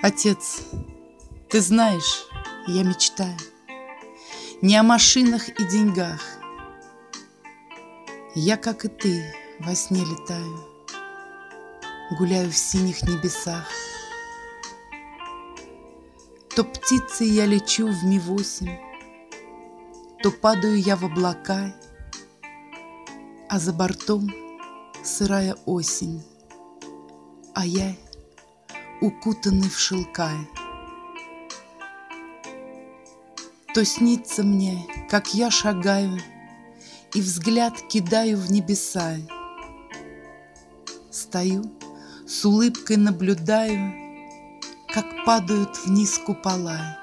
Отец, ты знаешь, я мечтаю не о машинах и деньгах. Я, как и ты, во сне летаю, гуляю в синих небесах. То птицей я лечу в Ми-8, то падаю я в облака, а за бортом сырая осень, а я укутанный в шелка. То снится мне, как я шагаю и взгляд кидаю в небеса. Стою, с улыбкой наблюдаю, как падают вниз купола.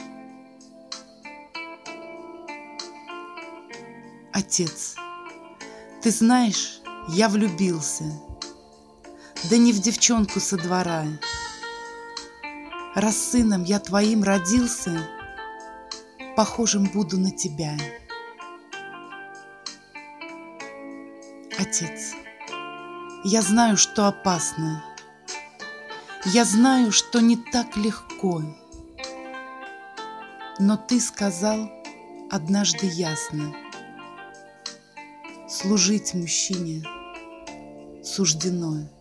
Отец, ты знаешь, я влюбился, да не в девчонку со двора. Раз сыном я твоим родился, похожим буду на тебя. Отец, я знаю, что опасно, я знаю, что не так легко, но ты сказал однажды ясно: служить мужчине суждено.